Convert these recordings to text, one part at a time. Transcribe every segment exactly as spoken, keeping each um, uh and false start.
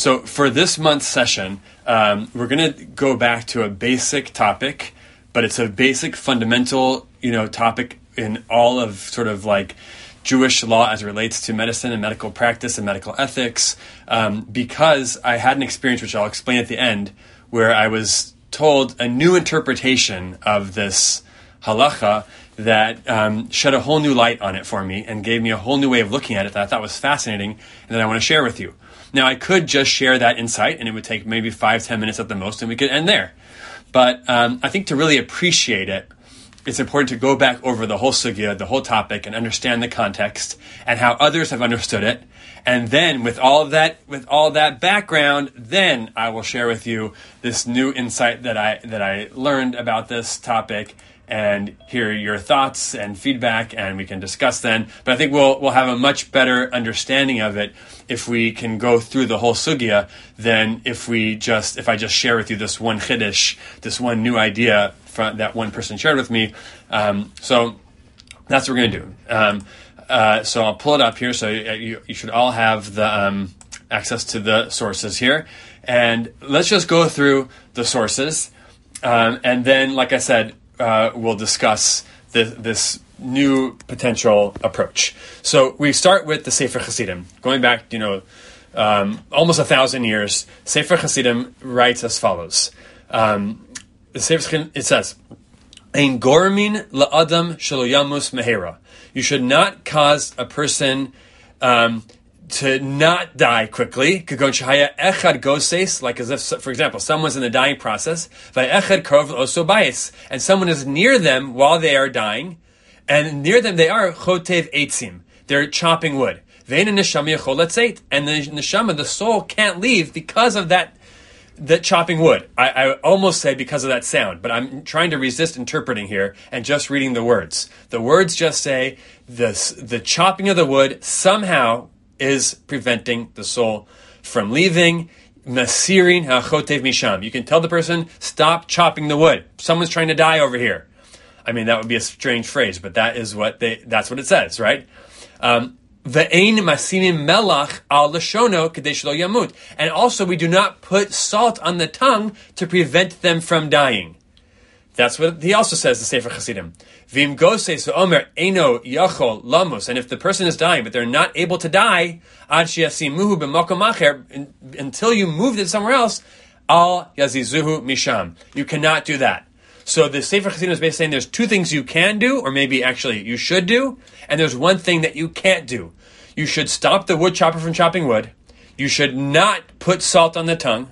So for this month's session, um, we're going to go back to a basic topic, but it's a basic fundamental, you know, topic in all of sort of like Jewish law as it relates to medicine and medical practice and medical ethics, um, because I had an experience, which I'll explain at the end, where I was told a new interpretation of this halacha that um, shed a whole new light on it for me and gave me a whole new way of looking at it that I thought was fascinating and that I want to share with you. Now, I could just share that insight, and it would take maybe five, ten minutes at the most, and we could end there. But um, I think to really appreciate it, it's important to go back over the whole sugya, the whole topic, and understand the context and how others have understood it. And then, with all of that, with all that background, then I will share with you this new insight that I that I learned about this topic, and hear your thoughts and feedback, and we can discuss then. But I think we'll we'll have a much better understanding of it if we can go through the whole sugya than if we just if I just share with you this one chiddush, this one new idea from, that one person shared with me. Um, so that's what we're going to do. Um, uh, so I'll pull it up here. So you, you should all have the um, access to the sources here, and let's just go through the sources, um, and then, like I said, Uh, we'll discuss this, this new potential approach. So we start with the Sefer Hasidim. Going back, you know, um, almost a thousand years, Sefer Hasidim writes as follows. Um, the Sefer Hasidim, it says, Ein gormin la'adam shelo yamus mehera. You should not cause a person um, to not die quickly. Kagon shahaya echad goses, like as if, for example, someone's in the dying process. Va'echad krov oso bayis, and someone is near them while they are dying, and near them they are chotev eitzim. They're chopping wood. Ve'en neshama yachol letzeit, and the neshama, the soul, can't leave because of that. The chopping wood. I, I almost say because of that sound, but I'm trying to resist interpreting here and just reading the words. The words just say the the chopping of the wood somehow is preventing the soul from leaving. Masirin ha'chotev misham. You can tell the person, stop chopping the wood. Someone's trying to die over here. I mean, that would be a strange phrase, but that is what they, that's what it says, right? Um, Ve'ein masinim melach al lashono kadei shelo yamut. And also, we do not put salt on the tongue to prevent them from dying. That's what he also says, the Sefer Hasidim. Vim goses ve'omer eno yachol lamos. And if the person is dying, but they're not able to die, ad sheyasimuhu b'makom acher, until you move it somewhere else, al yazizuhu misham. You cannot do that. So the Sefer Hasidim is basically saying there's two things you can do, or maybe actually you should do, and there's one thing that you can't do. You should stop the wood chopper from chopping wood. You should not put salt on the tongue.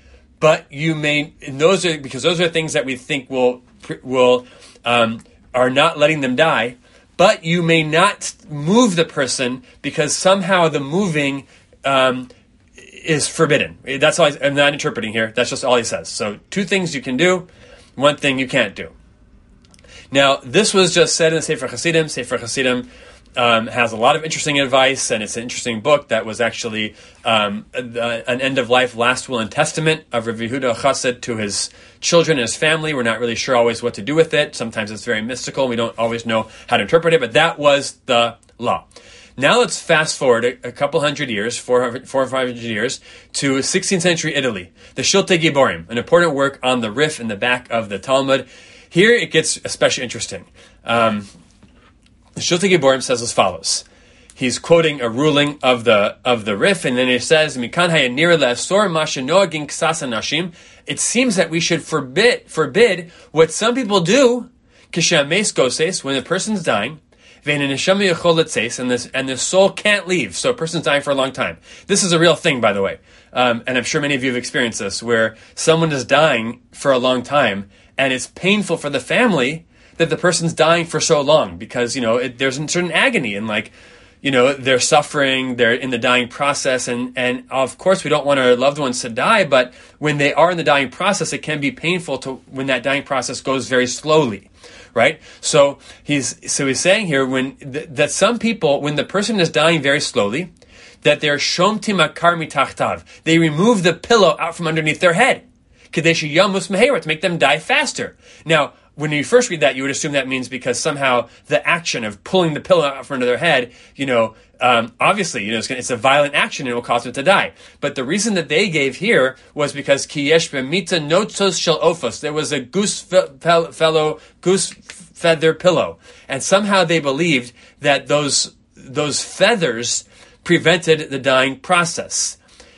But you may, and those are because those are things that we think will will um, are not letting them die. But you may not move the person because somehow the moving um, is forbidden. That's all. I, I'm not interpreting here. That's just all he says. So two things you can do, one thing you can't do. Now this was just said in the Sefer Hasidim. Sefer Hasidim Um, has a lot of interesting advice, and it's an interesting book that was actually um, a, an end-of-life last will and testament of Rav Yehuda Chassid to his children and his family. We're not really sure always what to do with it. Sometimes it's very mystical, and we don't always know how to interpret it, but that was the law. Now let's fast forward a, a couple hundred years, four, four or five hundred years, to sixteenth century Italy. The Shiltei Giborim, an important work on the Rif in the back of the Talmud. Here it gets especially interesting. Um, The Shiltei Giborim says as follows. He's quoting a ruling of the of the Rif, and then it says, "Mikan hayanira le'asor masha noagin ksas hanashim." It seems that we should forbid forbid what some people do, kishames goses, when the person's dying, ve'en neshama yachol letzes, and this and the soul can't leave. So a person's dying for a long time. This is a real thing, by the way, um, and I'm sure many of you have experienced this, where someone is dying for a long time, and it's painful for the family that the person's dying for so long because, you know, it, there's a certain agony and, like, you know, they're suffering, they're in the dying process, and, and of course we don't want our loved ones to die, but when they are in the dying process, it can be painful to when that dying process goes very slowly, right? So he's so he's saying here when th- that some people, when the person is dying very slowly, that they're shomti makar mitachtav, they remove the pillow out from underneath their head, kadesh yamus mehera, to make them die faster. Now, when you first read that, you would assume that means because somehow the action of pulling the pillow out from under their head, you know, um, obviously, you know, it's, gonna, it's a violent action and it will cause them to die. But the reason that they gave here was because ki yesh b'mita notzos shel ophos. There was a goose fe- fel- fellow, goose feather pillow. And somehow they believed that those, those feathers prevented the dying process.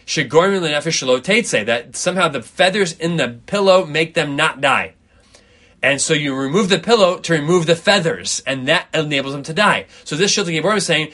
That somehow the feathers in the pillow make them not die. And so you remove the pillow to remove the feathers, and that enables them to die. So this Shiltei Giborim is saying,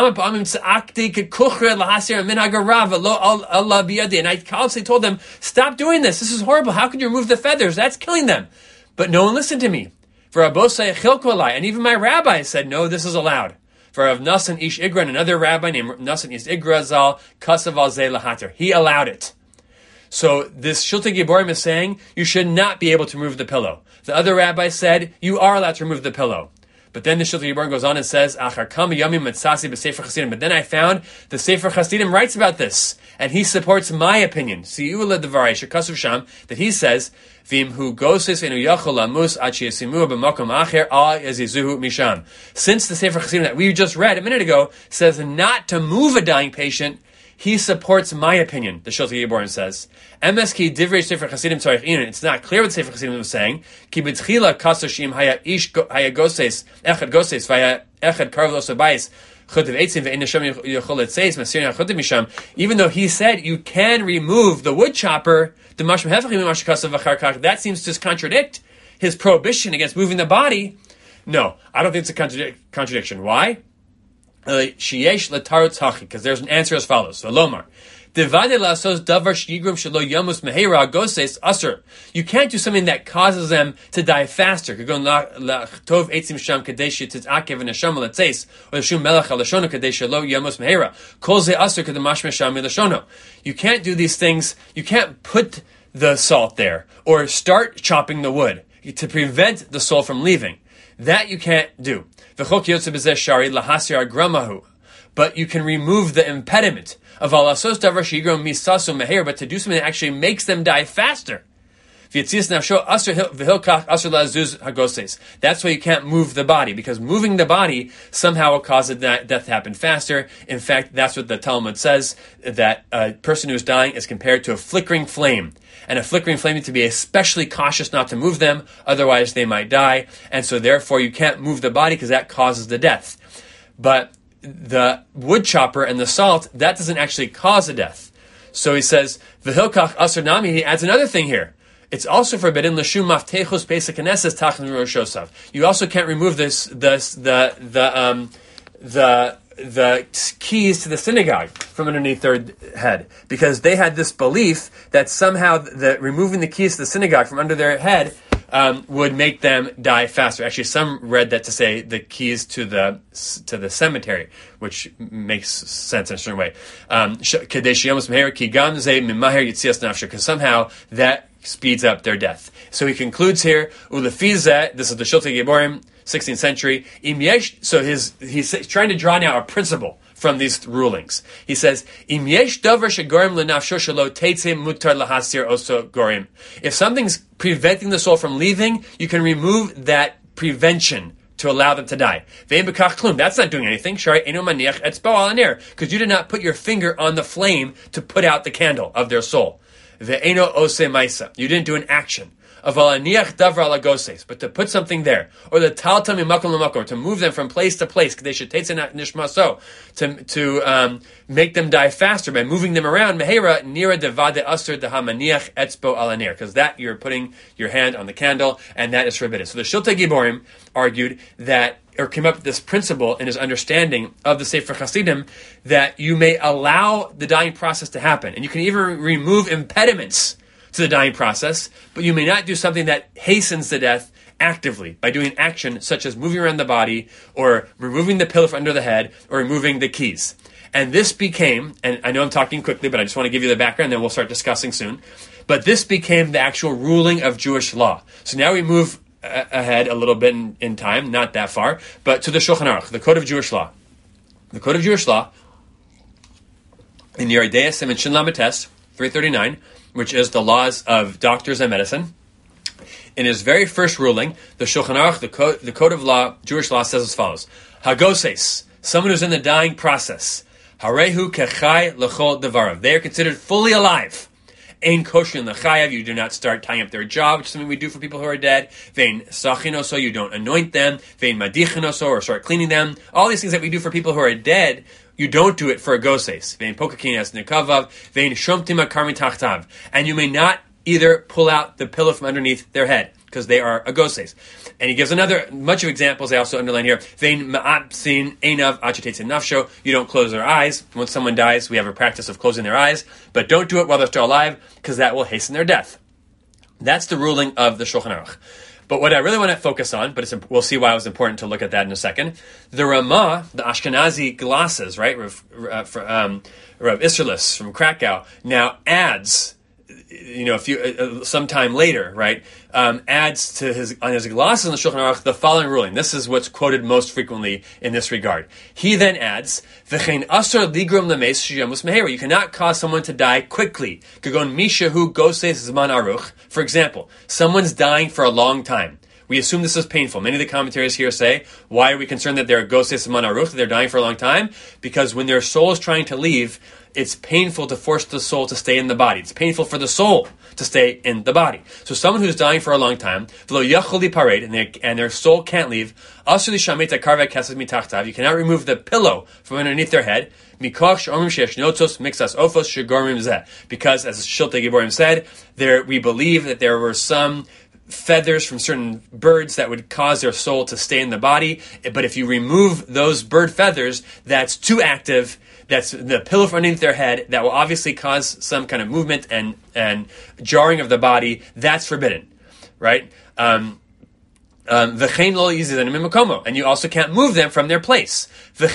and I constantly told them, stop doing this. This is horrible. How can you remove the feathers? That's killing them. But no one listened to me. And even my rabbi said, no, this is allowed. For Rav Nassan Ish Igran, another rabbi named Nassan Ish Igra Zal, Kasav al Zeh Lahater. He allowed it. So this Shiltei Giborim is saying you should not be able to remove the pillow. The other rabbi said you are allowed to remove the pillow. But then the Shiltei Giborim goes on and says, Achar Kam Yamim Matzasi B'Sefer Chasidim. But then I found the Sefer Chasidim writes about this, and he supports my opinion. Si'ula Devarai Shekasuv Sham, that he says, Vim hu goses v'enu yachol lamus ad sheyasimu b'makom acher al yazizuhu misham. Since the Sefer Chasidim that we just read a minute ago says not to move a dying patient, he supports my opinion, the Shiltei Giborim says. Emes ki divrei Sefer Chasidim tzarich inyan. It's not clear what the Sefer Chasidim was saying. Ki b'tchila kasoshim haya ish haya goses, echad goses, v'haya echad karv lo sabayis, even though he said you can remove the wood chopper, that seems to contradict his prohibition against moving the body. No, I don't think it's a contradic- contradiction. Why? Because there's an answer as follows. So Lomar. You can't do something that causes them to die faster. You can't do these things. You can't put the salt there or start chopping the wood to prevent the soul from leaving. That you can't do. But you can remove the impediment of alasos davar shigrom misasu meher, but to do something that actually makes them die faster. That's why you can't move the body, because moving the body somehow will cause death to happen faster. In fact, that's what the Talmud says, that a person who's dying is compared to a flickering flame. And a flickering flame needs to be especially cautious not to move them, otherwise they might die. And so therefore you can't move the body because that causes the death. But the wood chopper and the salt, that doesn't actually cause a death. So he says, V'hilkach asur nami, he adds another thing here. It's also forbidden l'shum maftechos pesach knesses tachan roshosav. You also can't remove this, this the the um the the keys to the synagogue from underneath their head, because they had this belief that somehow the removing the keys to the synagogue from under their head um, would make them die faster. Actually, some read that to say the keys to the to the cemetery, which makes sense in a certain way. Because somehow that speeds up their death. So he concludes here, Ulefize, this is the Shiltei Giborim, sixteenth century. So his, he's trying to draw now a principle from these rulings. He says, If something's preventing the soul from leaving, you can remove that prevention to allow them to die. That's not doing anything. Because you did not put your finger on the flame to put out the candle of their soul. Ve'eno ose maisa. You didn't do an action. Avalaniach davra lagoses, but to put something there, or the talta mimakom lamakom, to move them from place to place, they should teitzenat nishmaso, to to um, make them die faster by moving them around. Mehera nira devade asur dehamaniach etzbo alanir, because that you're putting your hand on the candle, and that is forbidden. So the Shiltei Giborim argued that, or came up with this principle in his understanding of the Sefer Chasidim, that you may allow the dying process to happen, and you can even remove impediments to the dying process, but you may not do something that hastens the death actively by doing action such as moving around the body, or removing the pillow from under the head, or removing the keys. And this became, and I know I'm talking quickly, but I just want to give you the background, then we'll start discussing soon, but this became the actual ruling of Jewish law. So now we move ahead a little bit in, in time, not that far, but to the Shulchan Aruch, the Code of Jewish Law. The Code of Jewish Law, in Yoreh De'ah Siman Shin Lamed Tes, three thirty-nine, which is the laws of doctors and medicine, In his very first ruling, the Shulchan Aruch, the code, the code of law, Jewish law, says as follows: Hagoses, someone who's in the dying process, Harehu kechai lechol devarav. They are considered fully alive. Ein kosher lechayav. You do not start tying up their jaw, which is something we do for people who are dead. Vein sachinoso. You don't anoint them. Vein madichinoso, or start cleaning them. All these things that we do for people who are dead, you don't do it for a goses. Vein pokakinas nekavav. Vein shomtima karmi tachtav. And you may not either pull out the pillow from underneath their head, because they are a goses. And he gives another, much of examples I also underline here. Vein ma'apsin einav achitetzin nafsho. You don't close their eyes. When someone dies, we have a practice of closing their eyes, but don't do it while they're still alive, because that will hasten their death. That's the ruling of the Shulchan Aruch. But what I really want to focus on, but it's, we'll see why it was important to look at that in a second. The Ramah, the Ashkenazi glasses, right, Rav, um, Rav Isserlis from Krakow, now adds, you know, a few, uh, sometime later, right, um, adds to his, on his glosses in the Shulchan Aruch, the following ruling. This is what's quoted most frequently in this regard. He then adds, V'chein asur ligrum lemeis sheyamus meheru. You cannot cause someone to die quickly. Kagon mishahu goses zman aruch. For example, someone's dying for a long time. We assume this is painful. Many of the commentaries here say, why are we concerned that they're goses zman aruch, that they're dying for a long time? Because when their soul is trying to leave, it's painful to force the soul to stay in the body. It's painful for the soul to stay in the body. So someone who's dying for a long time, and, and their soul can't leave, you cannot remove the pillow from underneath their head, because, as Shiltei Giborim said, there we believe that there were some feathers from certain birds that would cause their soul to stay in the body. But if you remove those bird feathers, that's too active. That's the pillow from underneath their head. That will obviously cause some kind of movement and, and jarring of the body. That's forbidden, right? Um, um, and you also can't move them from their place. You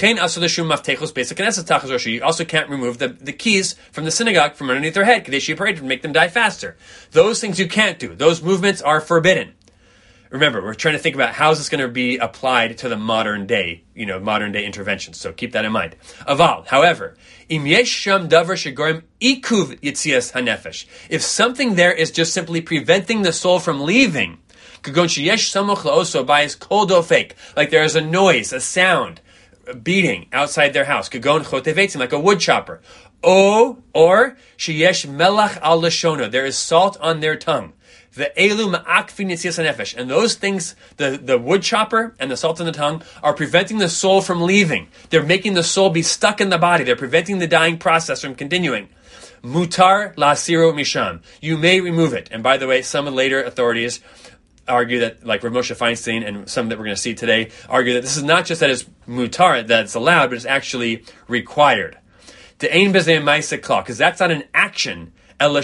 also can't remove the, the keys from the synagogue from underneath their head, to make them die faster. Those things you can't do. Those movements are forbidden. Remember, we're trying to think about how is this going to be applied to the modern day, you know, modern day interventions. So keep that in mind. Aval, however, im yesh sham davar shegorim ikuv yitzias hanefesh. If something there is just simply preventing the soul from leaving, kagon sheyesh samoch laoso bayis kol dofek, like there is a noise, a sound, a beating outside their house, kagon chotevetzim, like a wood chopper, o or sheyesh melach al lashona, there is salt on their tongue. The elu ma'akfin yitzias hanefesh, and those things, the, the wood chopper and the salt in the tongue, are preventing the soul from leaving. They're making the soul be stuck in the body. They're preventing the dying process from continuing. Mutar la'asiru misham. You may remove it. And by the way, some later authorities argue that, like Rav Moshe Feinstein and some that we're going to see today, argue that this is not just that it's mutar, that it's allowed, but it's actually required. De'ein bezeh ma'aseh klal, because that's not an action.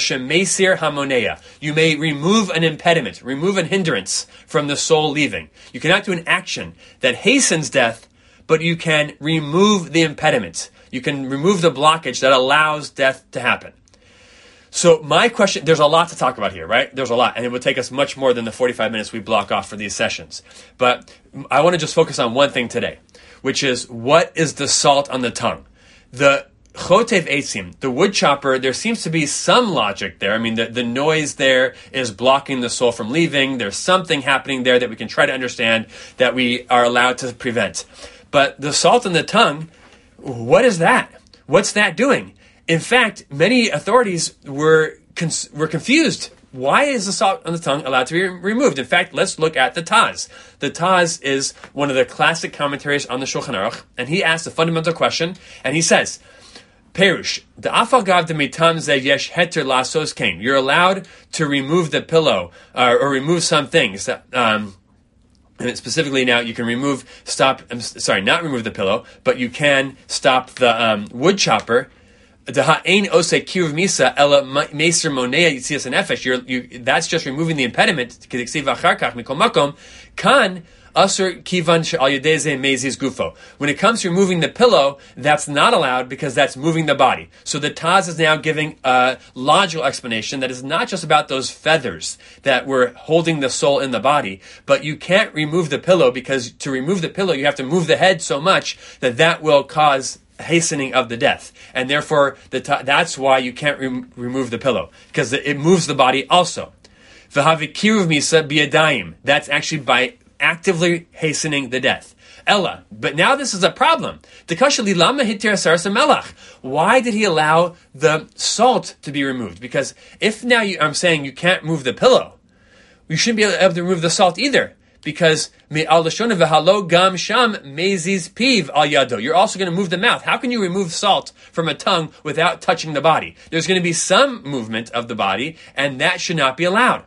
You may remove an impediment, remove an hindrance from the soul leaving. You cannot do an action that hastens death, but you can remove the impediment. You can remove the blockage that allows death to happen. So my question, there's a lot to talk about here, right? There's a lot, and it would take us much more than the forty-five minutes we block off for these sessions. But I want to just focus on one thing today, which is, what is the salt on the tongue? The Chotev Eitzim, the wood chopper, there seems to be some logic there. I mean, the, the noise there is blocking the soul from leaving. There's something happening there that we can try to understand, that we are allowed to prevent. But the salt on the tongue, what is that? What's that doing? In fact, many authorities were cons- were confused. Why is the salt on the tongue allowed to be removed? In fact, let's look at the Taz. The Taz is one of the classic commentaries on the Shulchan Aruch, and he asks a fundamental question, and he says, Perush, the afagav de mitam ze yesh heter lasos kain. You're allowed to remove the pillow, uh, or remove some things. That, um, and specifically now, you can remove, stop, I'm sorry, not remove the pillow, but you can stop the um, wood chopper. That's just removing the impediment. When it comes to removing the pillow, that's not allowed because that's moving the body. So the Taz is now giving a logical explanation that is not just about those feathers that were holding the soul in the body, but you can't remove the pillow because to remove the pillow, you have to move the head so much that that will cause hastening of the death. And therefore, the ta- that's why you can't re- remove the pillow, because it moves the body also. V'havikiruv misa biyadayim. That's actually by actively hastening the death. Ella. But now this is a problem. Why did he allow the salt to be removed? Because if now you, I'm saying you can't move the pillow, you shouldn't be able to remove the salt either. Because you're also going to move the mouth. How can you remove salt from a tongue without touching the body? There's going to be some movement of the body, and that should not be allowed.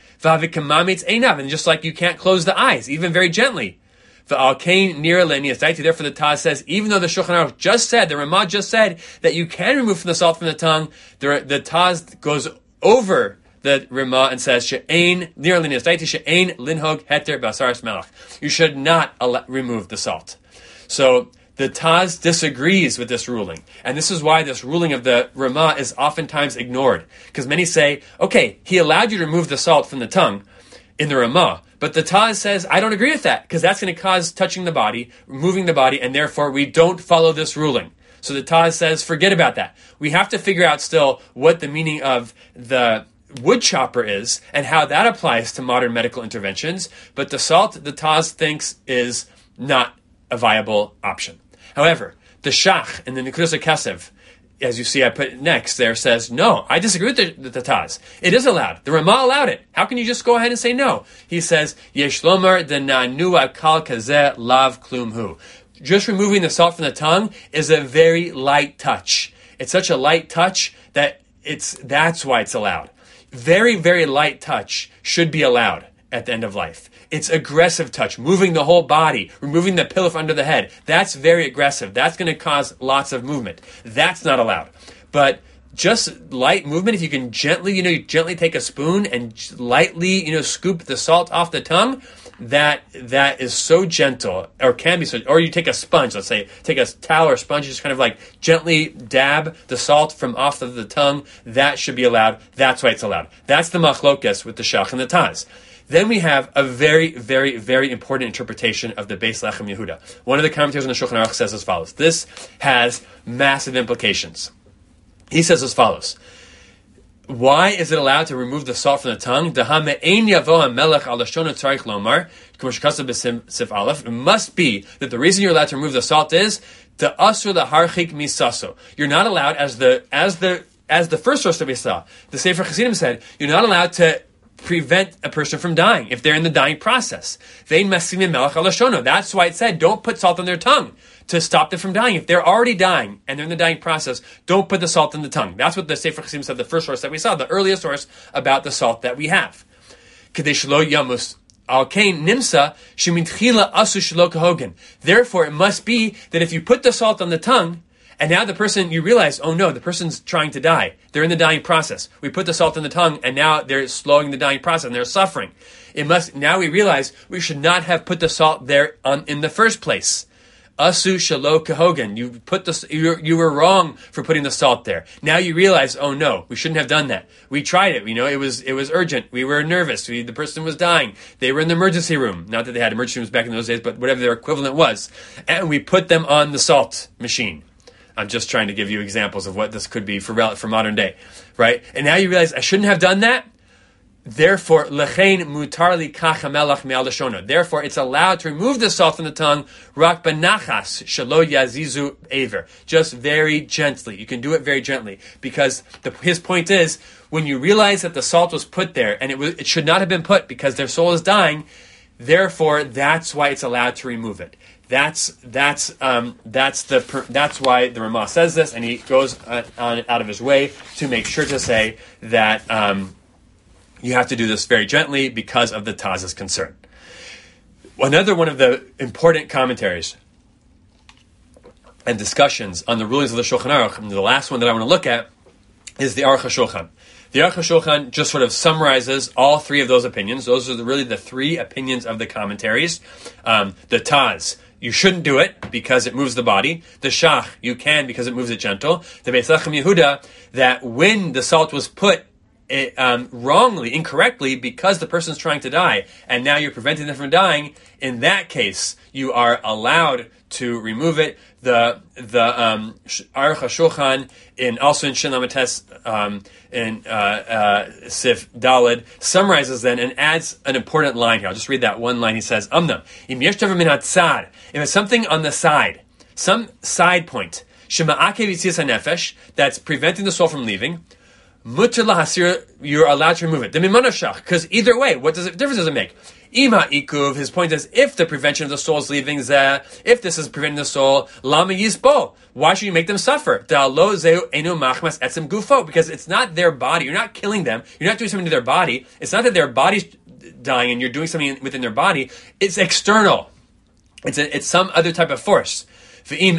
And just like you can't close the eyes, even very gently. Therefore, the Taz says, even though the Shulchan Aruch just said, the Ramah just said, that you can remove from the salt from the tongue, the, the Taz goes over the Ramah and says, She'ein she'ein linhog heter basaras melach. You should not al- remove the salt. So the Taz disagrees with this ruling. And this is why this ruling of the Ramah is oftentimes ignored. Because many say, okay, he allowed you to remove the salt from the tongue in the Ramah. But the Taz says, I don't agree with that, because that's going to cause touching the body, moving the body, and therefore we don't follow this ruling. So the Taz says, forget about that. We have to figure out still what the meaning of the wood chopper is and how that applies to modern medical interventions. But the salt, the Taz thinks, is not a viable option. However, the Shach and the Nekudas HaKesev, as you see I put next there, says, no, I disagree with the, the, the Taz. It is allowed. The Ramah allowed it. How can you just go ahead and say no? He says, Yesh lomar denanu kal kazeh lav klum hu. Just removing the salt from the tongue is a very light touch. It's such a light touch that it's that's why it's allowed. Very, very light touch should be allowed at the end of life. It's aggressive touch, moving the whole body, removing the pillow under the head. That's very aggressive. That's going to cause lots of movement. That's not allowed. But just light movement, if you can gently, you know, you gently take a spoon and lightly, you know, scoop the salt off the tongue, that that is so gentle, or can be so, or you take a sponge, let's say, take a towel or sponge, just kind of like gently dab the salt from off of the tongue. That should be allowed. That's why it's allowed. That's the machlokes with the Shach and the Taz. Then we have a very, very, very important interpretation of the Beis Lechem Yehuda. One of the commentators on the Shulchan Aruch says as follows. This has massive implications. He says as follows. Why is it allowed to remove the salt from the tongue? It must be that the reason you're allowed to remove the salt is to asur laharchik misaso. You're not allowed, as the as the as the first source that we saw, the Sefer Chassidim said, you're not allowed to prevent a person from dying if they're in the dying process. That's why it said, don't put salt on their tongue to stop them from dying. If they're already dying and they're in the dying process, don't put the salt in the tongue. That's what the Sefer Chassidim said, the first source that we saw, the earliest source about the salt that we have. Therefore, it must be that if you put the salt on the tongue, and now the person, you realize, oh no, the person's trying to die. They're in the dying process. We put the salt in the tongue, and now they're slowing the dying process, and they're suffering. It must. Now we realize we should not have put the salt there on, in the first place. Asu shalo kahogan. You put the you, you were wrong for putting the salt there. Now you realize, oh no, we shouldn't have done that. We tried it. You know, it was it was urgent. We were nervous. We, the person was dying. They were in the emergency room. Not that they had emergency rooms back in those days, but whatever their equivalent was. And we put them on the salt machine. I'm just trying to give you examples of what this could be for for modern day, right? And now you realize I shouldn't have done that. Therefore, lechein mutar li kach hamelach me'al lashona. Therefore, it's allowed to remove the salt from the tongue, rak benachas shelo yazizu aver, just very gently. You can do it very gently because the, his point is when you realize that the salt was put there and it was, it should not have been put because their soul is dying. Therefore, that's why it's allowed to remove it. That's that's um, that's the that's why the Ramah says this, and he goes on, on out of his way to make sure to say that um, you have to do this very gently because of the Taz's concern. Another one of the important commentaries and discussions on the rulings of the Shulchan Aruch, and the last one that I want to look at is the Aruch HaShulchan. The Aruch HaShulchan just sort of summarizes all three of those opinions. Those are the, really the three opinions of the commentaries. Um, the Taz, you shouldn't do it because it moves the body. The Shach, you can because it moves it gentle. The Beis Lechem Yehuda, that when the salt was put it, um, wrongly, incorrectly, because the person's trying to die, and now you're preventing them from dying, in that case, you are allowed to remove it. The the um, Aruch HaShulchan in also in Shin Lamates um, in uh, uh, Sif Daled summarizes then and adds an important line here. I'll just read that one line. He says, "Amna im yesh davar min hatzad." If it's something on the side, some side point, shema'akev yitzias hanefesh, that's preventing the soul from leaving, mutar lahasir, you're allowed to remove it. Because either way, what does it difference does it make? Ima ikuv, his point is, if the prevention of the soul is leaving zeh, if this is preventing the soul, lama yisbo, why should you make them suffer? Because it's not their body. You're not killing them. You're not doing something to their body. It's not that their body's dying and you're doing something within their body. It's external. It's a, it's some other type of force. And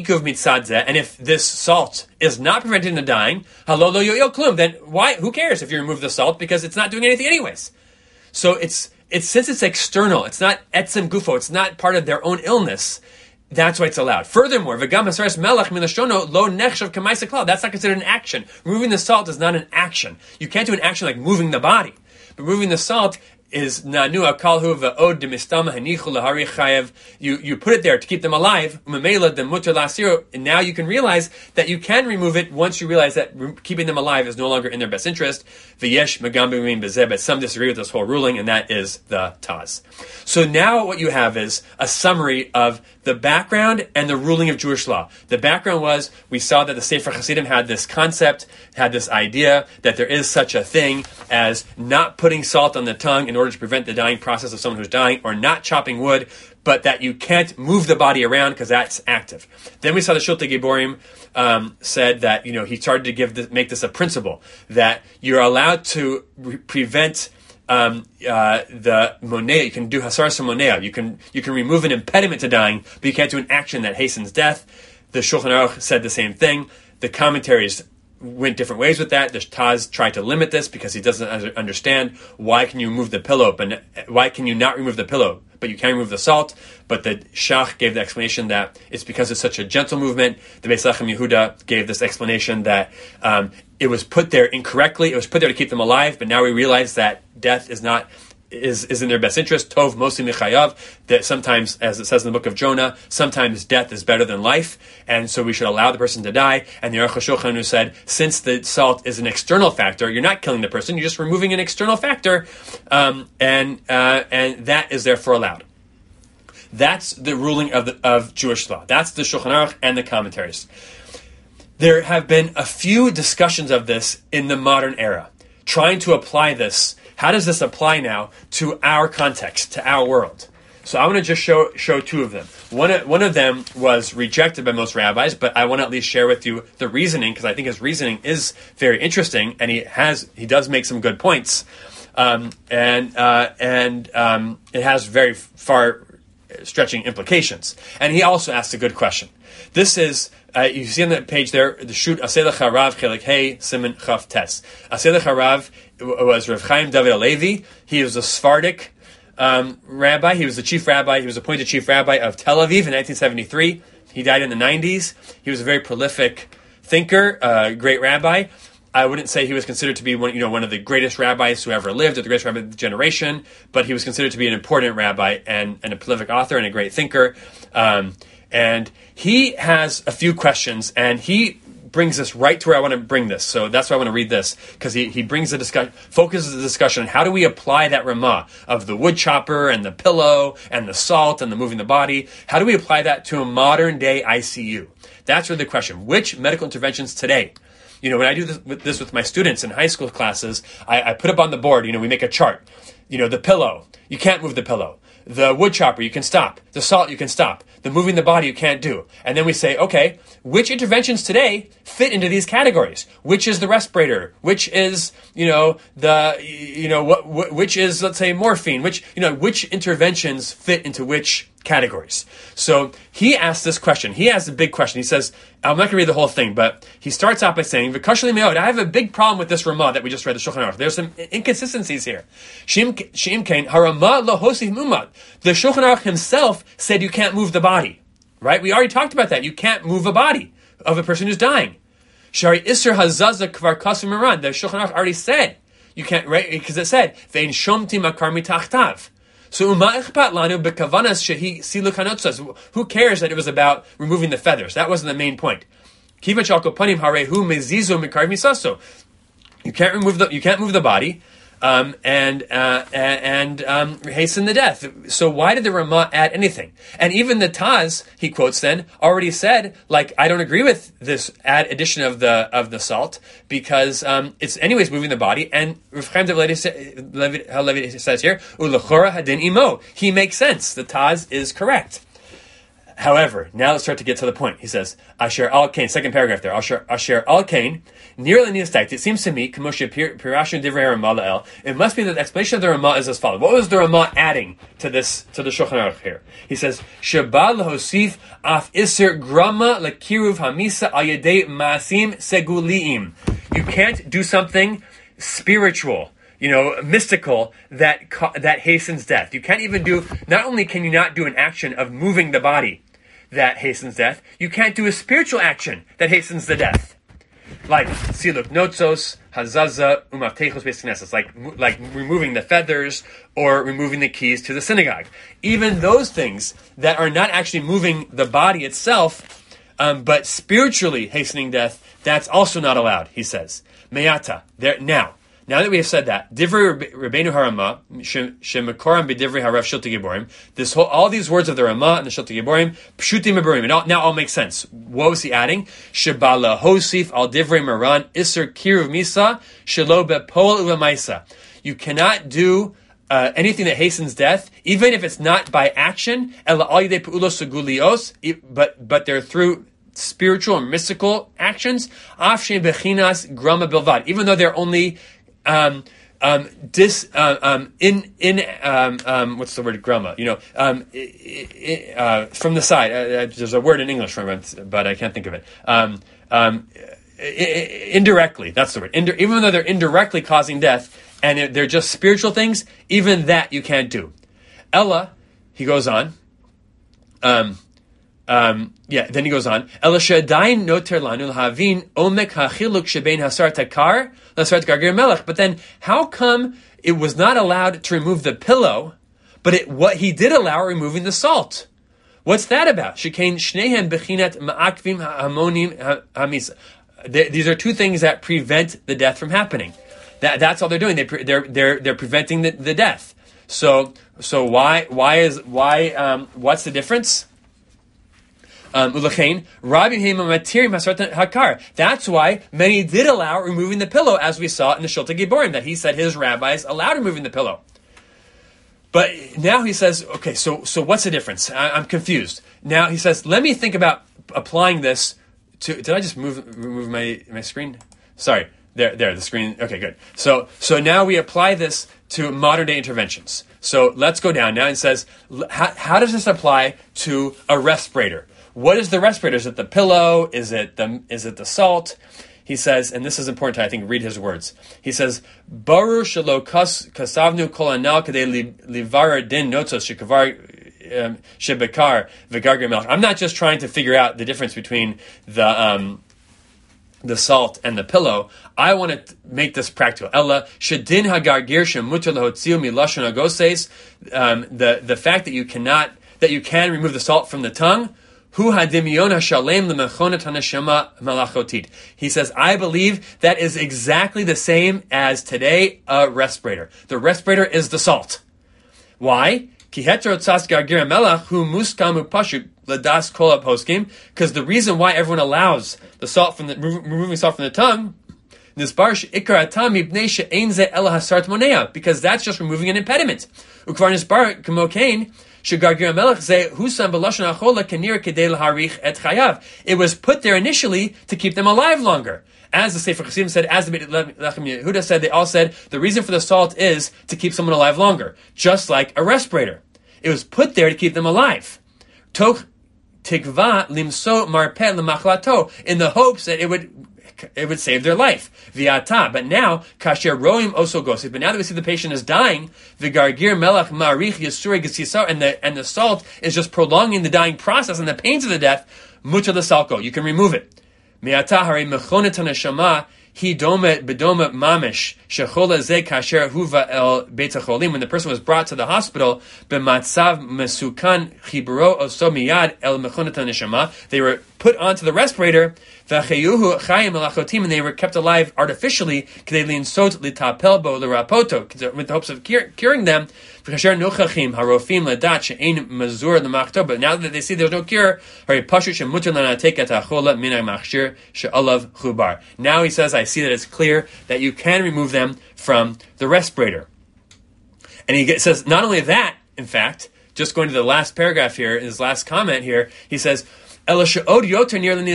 if this salt is not preventing the dying, then why? Who cares if you remove the salt, because it's not doing anything anyways. So it's it's since it's external, it's not etzem gufo, it's not part of their own illness. That's why it's allowed. Furthermore, v'gam hasaras melach min lashono lo nechshav k'maisa klal. That's not considered an action. Removing the salt is not an action. You can't do an action like moving the body, but removing the salt is nanua kalhu va'od demistama hanichu lahari chayev. You you put it there to keep them alive. Umemela de mutar lasiro. And now you can realize that you can remove it once you realize that re- keeping them alive is no longer in their best interest. V'yesh megam b'mim bezeh. But some disagree with this whole ruling, and that is the Taz. So now what you have is a summary of the background and the ruling of Jewish law. The background was, we saw that the Sefer Hasidim had this concept, had this idea that there is such a thing as not putting salt on the tongue in order to prevent the dying process of someone who's dying, or not chopping wood, but that you can't move the body around because that's active. Then we saw the Shultei Giborim um, said that, you know, he started to give this, make this a principle, that you're allowed to re- prevent Um, uh, the monea, you can do hasaras monea. You can you can remove an impediment to dying, but you can't do an action that hastens death. The Shulchan Aruch said the same thing. The commentaries went different ways with that. The Taz tried to limit this because he doesn't understand why can you remove the pillow, but why can you not remove the pillow, but you can remove the salt. But the Shach gave the explanation that it's because it's such a gentle movement. The Beis Lechem Yehuda gave this explanation that um, it was put there incorrectly. It was put there to keep them alive, but now we realize that death is not is is in their best interest. Tov mosi michayav. That sometimes, as it says in the book of Jonah, sometimes death is better than life, and so we should allow the person to die. And the Aruch HaShulchan who said, since the salt is an external factor, you're not killing the person; you're just removing an external factor, um, and uh, and that is therefore allowed. That's the ruling of the, of Jewish law. That's the Shulchan Aruch and the commentaries. There have been a few discussions of this in the modern era, trying to apply this. How does this apply now to our context, to our world? So I want to just show show two of them. One of, one of them was rejected by most rabbis, but I want to at least share with you the reasoning, because I think his reasoning is very interesting, and he has he does make some good points, um, and uh, and um, it has very far stretching implications. And he also asked a good question. This is, uh, you see on the page there, the shoot Aselech Harav Chelik Hey Siman Chaf Tes. Aselech Harav was Rav Chaim David Alevi. He was a Sephardic um, rabbi. He was the chief rabbi. He was appointed chief rabbi of Tel Aviv in nineteen seventy-three. He died in the nineties. He was a very prolific thinker, a uh, great rabbi. I wouldn't say he was considered to be one, you know, one of the greatest rabbis who ever lived, or the greatest rabbi of the generation, but he was considered to be an important rabbi and, and a prolific author and a great thinker. Um, and he has a few questions, and he brings us right to where I want to bring this. So that's why I want to read this, because he, he brings the discussion, focuses the discussion on how do we apply that Ramah of the wood chopper and the pillow and the salt and the moving the body. How do we apply that to a modern day I C U? That's really the question. Which medical interventions today? You know, when I do this with, this with my students in high school classes, I, I put up on the board, you know, we make a chart. You know, the pillow, you can't move the pillow. The wood chopper, you can stop. The salt, you can stop. The moving the body, you can't do. And then we say, okay, which interventions today fit into these categories? Which is the respirator? Which is, you know, the, you know, what, what which is, let's say, morphine? Which, you know, which interventions fit into which categories? So he asked this question. He asked a big question. He says, I'm not going to read the whole thing, but he starts out by saying, V'kashli me'od, I have a big problem with this Ramah that we just read, the Shulchan Aruch. There's some inconsistencies here. She'im kain, haramah lo hosif mumad. The Shulchan Aruch himself said you can't move the body, right? We already talked about that. You can't move a body of a person who's dying. Shari Isser Hazaza Kvar Kasim Iran. The Shulchan Aruch already said you can't, right? Because it said Vein Shomti Makar Mitachtav. So Uma Ichpat Lanu Bekavanas Shehi Silu Kanotzas. Who cares that it was about removing the feathers? That wasn't the main point. Kiva Chalko Panim Harehu Mezizo Mikar Misaso. You can't remove the you can't move the body. Um, and uh, and um, hasten the death. So why did the Ramah add anything? And even the Taz, he quotes then, already said, like, I don't agree with this add addition of the of the salt because um, it's anyways moving the body. And Rav Chaim Levi says here, Ulechora hadin imo. He makes sense. The Taz is correct. However, now let's start to get to the point. He says, Asher al Kain, second paragraph there. Asher Asher al Kain, nearly near It seems to me, Kamoshe Pirashim Divrei Ramah La'el. It must be that the explanation of the Ramah is as follows. What was the Ramah adding to this to the Shulchan Aruch here? He says, Sheba lahosif af iser grama lekiruv hamisa al yedei maasim seguliim. You can't do something spiritual, you know, mystical, that that hastens death. You can't even do, not only can you not do an action of moving the body that hastens death, you can't do a spiritual action that hastens the death. Like, siluk notzos, hazaza, umaftechos beis knesses, like, like removing the feathers or removing the keys to the synagogue. Even those things that are not actually moving the body itself, um, but spiritually hastening death, that's also not allowed, he says. Meyata, there, now, Now that we have said that, Divrei Rabbeinu Harama, Shemakoram b'Divrei Harav Shiltei Giborim, this whole, all these words of the Ramah and the Shiltei Giborim, Pshutim Meburim, it all, now all makes sense. What was he adding? Shebala Hosif al Divrei Maran Isser Kiruv Misa Shelo Bepol Ulamaisa. You cannot do uh, anything that hastens death, even if it's not by action. Ela al yidei peulos segulios, but but they're through spiritual and mystical actions. Af shein bechinas grama bilvad, even though they're only Um, um, dis, uh, um, in, in, um, um, what's the word, grama, you know, um, uh, from the side, uh, there's a word in English for it, but I can't think of it. Um, um, indirectly, that's the word. Indi- even though they're indirectly causing death, and they're just spiritual things, even that you can't do. Ella, he goes on, um, Um, yeah, then he goes on. But then, how come it was not allowed to remove the pillow, but it, what he did allow removing the salt? What's that about? These are two things that prevent the death from happening. That, that's all they're doing. They, they're they're they're preventing the, the death. So so why why is why um, what's the difference? Um, That's why many did allow removing the pillow, as we saw in the Shiltei Giborim, that he said his rabbis allowed removing the pillow. But now he says, okay, so so what's the difference? I, I'm confused. Now he says, let me think about applying this to. Did I just move move my my screen? Sorry, there there the screen. Okay, good. So so now we apply this to modern day interventions. So let's go down now and says, how, how does this apply to a respirator? What is the respirator? Is it the pillow? Is it the is it the salt? He says, and this is important to, I think, read his words. He says, Baru shelo kasavnu kol anal kadei livar din notzos shekavar shebekar v'garger melch. I'm not just trying to figure out the difference between the um, the salt and the pillow. I want to make this practical. Ella shedin hagargir shemuter lahotziu milashon agoses. The the fact that you cannot that you can remove the salt from the tongue. Hu hadimion hashalem lemechonat haneshama malachotit. He says, I believe that is exactly the same as today a respirator. The respirator is the salt. Why? Ki heterotzas gargir melach hu muskamu pashut ladas kol poskim. Because the reason why everyone allows the salt from the removing salt from the tongue, nisbar ikar atam mipnei she'ein ze ela hasart monea, because that's just removing an impediment. Ukvar nisbar kamo kain. It was put there initially to keep them alive longer. As the Sefer Chassidim said, as the Beit Lechem Yehuda said, they all said, the reason for the salt is to keep someone alive longer. Just like a respirator. It was put there to keep them alive. Toch tikva limso marpet lemachlato, in the hopes that it would it would save their life. Viata. But now, kasher roim oso gosif. But now that we see the patient is dying, vigargir melach marich yisuri gesisar, and the and the salt is just prolonging the dying process and the pains of the death. Muta the salko. You can remove it. Me'ata hari mechonet haneshama he domet bedomet mamish shechola ze kasher huva el beit hacholim. When the person was brought to the hospital, b'matzav mesukan chiburo oso miyad el mechonet haneshama, they were put onto the respirator. V'chayuhu chayim elachotim, and they were kept alive artificially. K'dei linsot litapel bo l'rapoto, with the hopes of cure, curing them. V'kasher nochachim harofim ledat she'ein mazur l'machto. But now that they see there's no cure, hari pashut shemuter lanatek et hachola min ha'machshir she'alav chubar. Now he says, I see that it's clear that you can remove them from the respirator. And he says, not only that, in fact, just going to the last paragraph here, his last comment here, he says, I think it's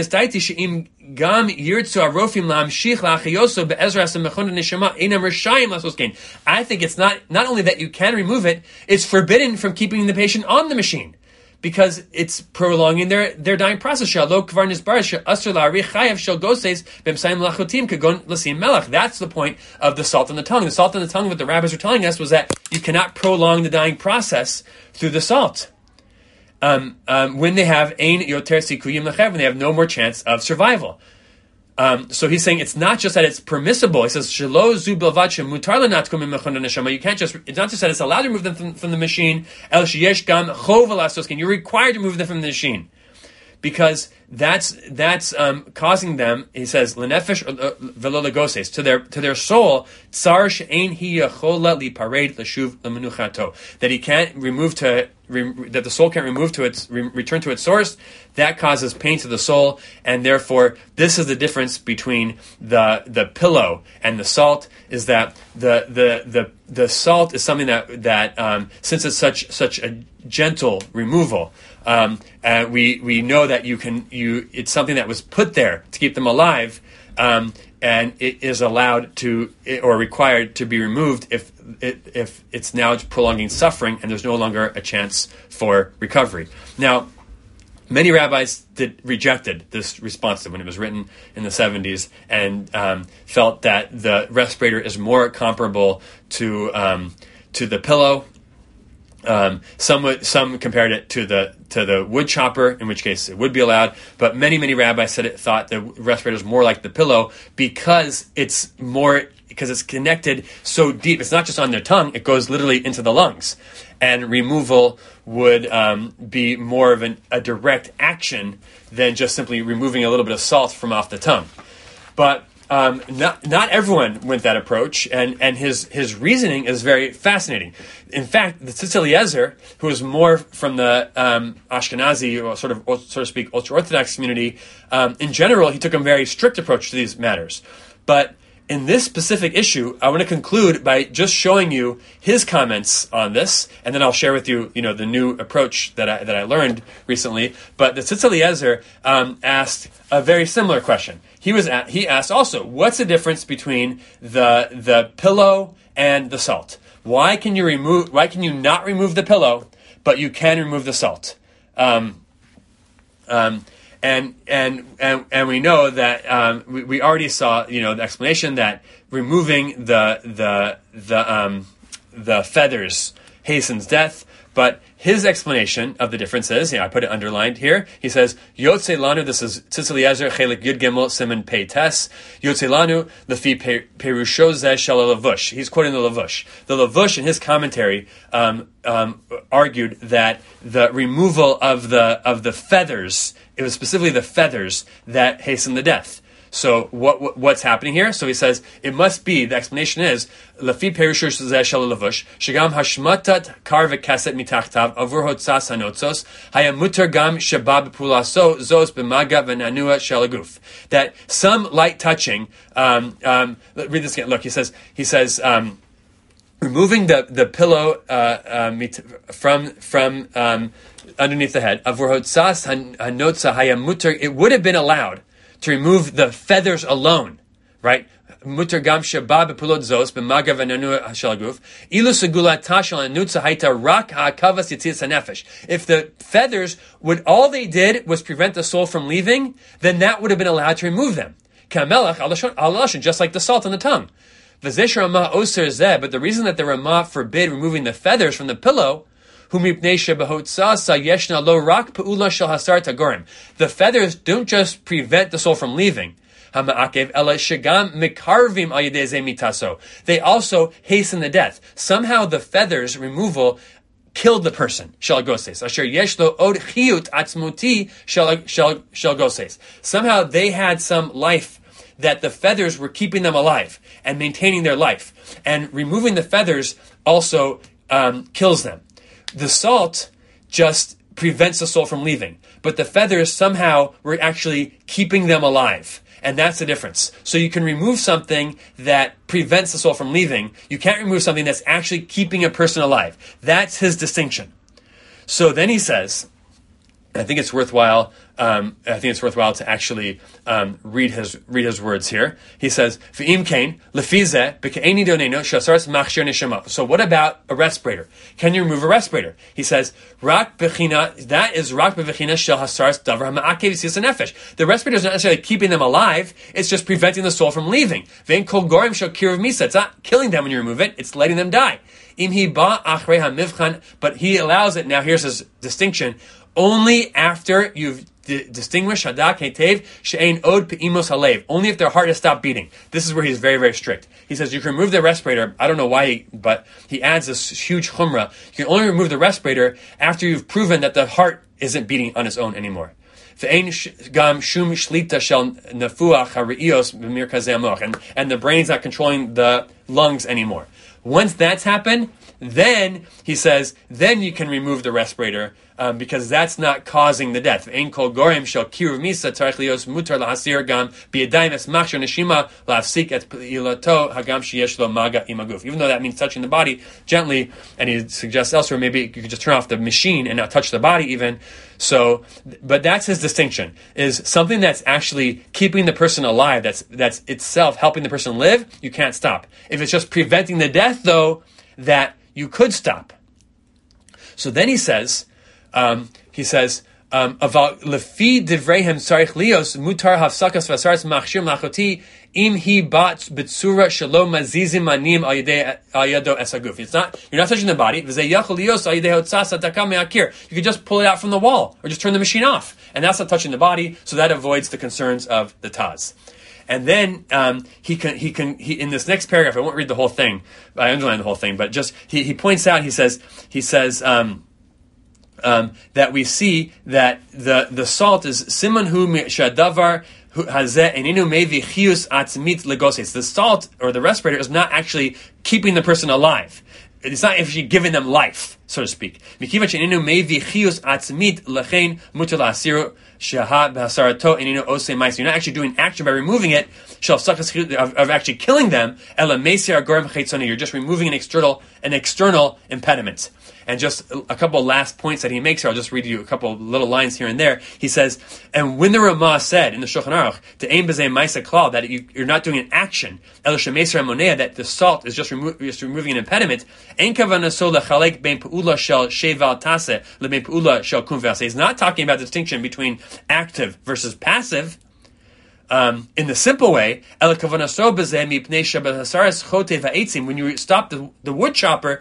not, not only that you can remove it, it's forbidden from keeping the patient on the machine, because it's prolonging their, their dying process. That's the point of the salt on the tongue. The salt on the tongue, what the rabbis were telling us was that you cannot prolong the dying process through the salt. Um, um, when they have ein yoter sikuyim lechev, when they have no more chance of survival. Um, so he's saying it's not just that it's permissible. He says shelo zu bilvad shemutar lenatkum min mechon neshama. You can't just. It's not just that it's allowed to remove them from, from the machine. El sheyesh gam chov elasoskin. You're required to remove them from the machine, because that's that's um, causing them. He says lenefesh velo legoses, to their to their soul. Tsar she'ein hi yachola lipared leshuv lemenuchato, that he can't remove to. That the soul can't remove to its re, return to its source. That causes pain to the soul, and therefore this is the difference between the the pillow and the salt. Is that the the the the salt is something that that um, since it's such such a gentle removal, um, uh, we we know that you can you it's something that was put there to keep them alive. Um, and it is allowed to, or required to be removed if it, if it's now prolonging suffering and there's no longer a chance for recovery. Now, many rabbis did, rejected this response when it was written in the seventies, and um, felt that the respirator is more comparable to um, to the pillow. Um, some would, some compared it to the to the wood chopper, in which case it would be allowed. But many many rabbis said it thought the respirator is more like the pillow because it's more because it's connected so deep. It's not just on their tongue; it goes literally into the lungs, and removal would um, be more of an, a direct action than just simply removing a little bit of salt from off the tongue. But Um, not not everyone went that approach, and, and his, his reasoning is very fascinating. In fact, the Tzitz Eliezer, who is more from the um, Ashkenazi, or sort of so to speak, ultra-Orthodox community, um, in general, he took a very strict approach to these matters. But in this specific issue, I want to conclude by just showing you his comments on this, and then I'll share with you, you know, the new approach that I that I learned recently. But the Tzitz Eliezer um, asked a very similar question. He was at, he asked also, what's the difference between the the pillow and the salt? Why can you remove? Why can you not remove the pillow, but you can remove the salt? Um, um, and and and and we know that um, we, we already saw, you know, the explanation that removing the the the um, the feathers hastens death. But his explanation of the difference is, you know, I put it underlined here. He says, Yotze lanu, this is Tzitz Eliezer, Chelik Yud Gimel, Siman Pei Tes. Yotze lanu, Lefi Perusho Zeh Shel Lavush. He's quoting the Lavush. The Lavush, in his commentary, um, um, argued that the removal of the of the feathers, it was specifically the feathers that hasten the death. So what, what what's happening here? So he says it must be, the explanation is Lafi Perushush Zeh Shel Lavush Shagam Hashmatat Kar V'Kaset Mitachtav Avur Hotzas Hanotzos Hayamuter Gam Shabab Pulaso Zos B'Maga V'Nanua Shel Aguf. That some light touching. Um, um, read this again. Look, he says he says. Um, Removing the the pillow uh, um, from from um, underneath the head, Avur Hotzas Hanotza Hayamuter, it would have been allowed to remove the feathers alone, right? Muter gam sheba bepulot zos b'maga v'nanu shel aguf. Ilu segulata shel anutza haita rak ha'akavas yitzias hanefesh. If the feathers would, all they did was prevent the soul from leaving, then that would have been allowed to remove them. Kamelach al-lashon, just like the salt on the tongue. V'zesh Ramah oser zeh, but the reason that the Ramah forbid removing the feathers from the pillow The feathers don't just prevent the soul from leaving. They also hasten the death. Somehow the feathers removal killed the person. Somehow they had some life that the feathers were keeping them alive and maintaining their life. And removing the feathers also um, kills them. The salt just prevents the soul from leaving. But the feathers somehow were actually keeping them alive. And that's the difference. So you can remove something that prevents the soul from leaving. You can't remove something that's actually keeping a person alive. That's his distinction. So then he says, I think it's worthwhile. Um, I think it's worthwhile to actually um, read his read his words here. He says, "V'im kain lefize b'ke'eni doneno shasaras machshir neshama." So what about a respirator? Can you remove a respirator? He says, "Rak b'china." That is rak b'china shel hasaras davar ha'ma'akev yisas nefesh. The respirator is not necessarily keeping them alive; it's just preventing the soul from leaving. Ve'en kol gorim shel kiruv misa. It's not killing them when you remove it; it's letting them die. Im hi ba achrei ha'mivchan. But he allows it. Now here's his distinction. Only after you've d- distinguished hadak hetev she'ein od pe'imos halev. Only if their heart has stopped beating. This is where he's very, very strict. He says you can remove the respirator. I don't know why, he, but he adds this huge chumrah. You can only remove the respirator after you've proven that the heart isn't beating on its own anymore. And, and the brain's not controlling the lungs anymore. Once that's happened, then, he says, then you can remove the respirator, um, because that's not causing the death. Even though that means touching the body gently, and he suggests elsewhere, maybe you could just turn off the machine and not touch the body even. So, but that's his distinction, is something that's actually keeping the person alive, that's, that's itself helping the person live, you can't stop. If it's just preventing the death, though, that you could stop. So then he says, um, he says, "Aval lefi divreihem tzarich lios mutar hafsakas v'asaras machshir machoti im hi bat b'tzura shelo mazizim manim al yedei al yado esaguf." It's not, you're not touching the body. V'zeh yachol lios al yedei hotzas ataka me'akir. You could just pull it out from the wall or just turn the machine off, and that's not touching the body. So that avoids the concerns of the Taz. And then um, he can he can he in this next paragraph, I won't read the whole thing, I underline the whole thing, but just he, he points out, he says he says um, um, that we see that the the salt is siman hu shadavar hazeh eninu mevi chiyus atzmit legoses. The salt or the respirator is not actually keeping the person alive. It's not actually giving them life, so to speak. You're not actually doing action by removing it, of, of actually killing them. You're just removing an external, an external impediment. And just a couple of last points that he makes here, I'll just read you a couple of little lines here and there. He says, and when the Ramah said in the Shulchan Aruch, to aim b'zeh ma'isa klal, that you, you're not doing an action, el shemeser amonea, that the salt is just, remo- just removing an impediment, ein kavanaso lechalek ben pe'ula shel sheval taseh leben pe'ula shel kum v'aseh. He's not talking about the distinction between active versus passive. Um, in the simple way, when you stop the, the wood chopper,